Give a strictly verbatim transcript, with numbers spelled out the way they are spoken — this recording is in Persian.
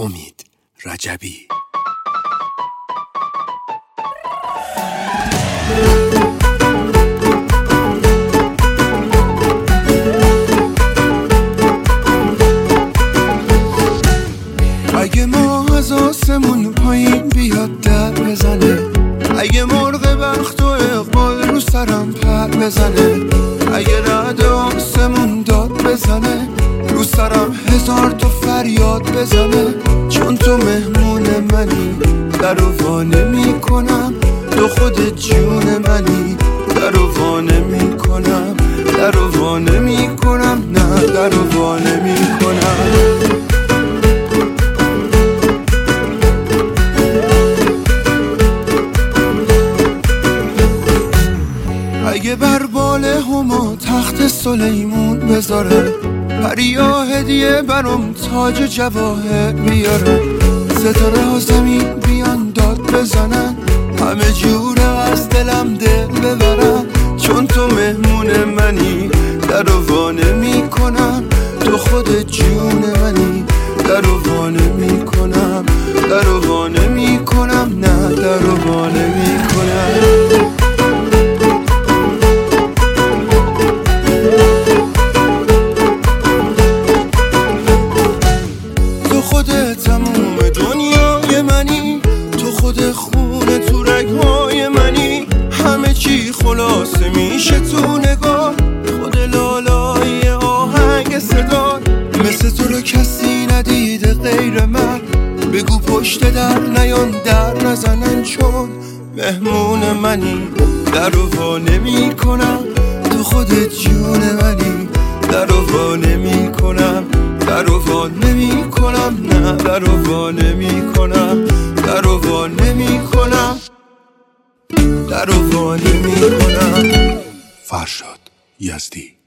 امید رجبی. اگه ما از آسمون پایین بیاد در بزنه، اگه مرغ بخت و اقبال رو سرم پر بزنه، اگه رعد آسمون داد بزنه، رو سرم هزار تا فریاد بزنه، چون تو مهمون منی درو وا نمی‌کنم، تو خودت جون منی درو وا نمی‌کنم، درو وا نمی‌کنم، نه درو وا نمی‌کنم. اگه بر بال هما تخت سلیمون بذاره، پریا هدیه برام تاج جواهر بیاره، ستاره ها زمین بیان داد بزنن، همه جوره از دلم دل ببرن، چون تو مهمون منی درو وا نمی‌کنم، تو خودت جون منی درو وا نمی‌کنم، درو وا نمی‌کنم، نه درو وا نمی‌کنم. تموم دنیای منی، تو خود خونه تو رگهای منی، همه چی خلاصه میشه تو نگاه، خود لالای آهنگ صدا، مثل تو رو کسی ندیده غیر من، بگو پشت در نیان در نزنن، چون مهمون منی درو وا نمی کنم، تو خودت جون منی درو وا نمی کنم، درو وا نمی کنم، نه درو وا نمی کنم، درو وا نمی کنم، درو وا نمی کنم. فرشاد یزدی.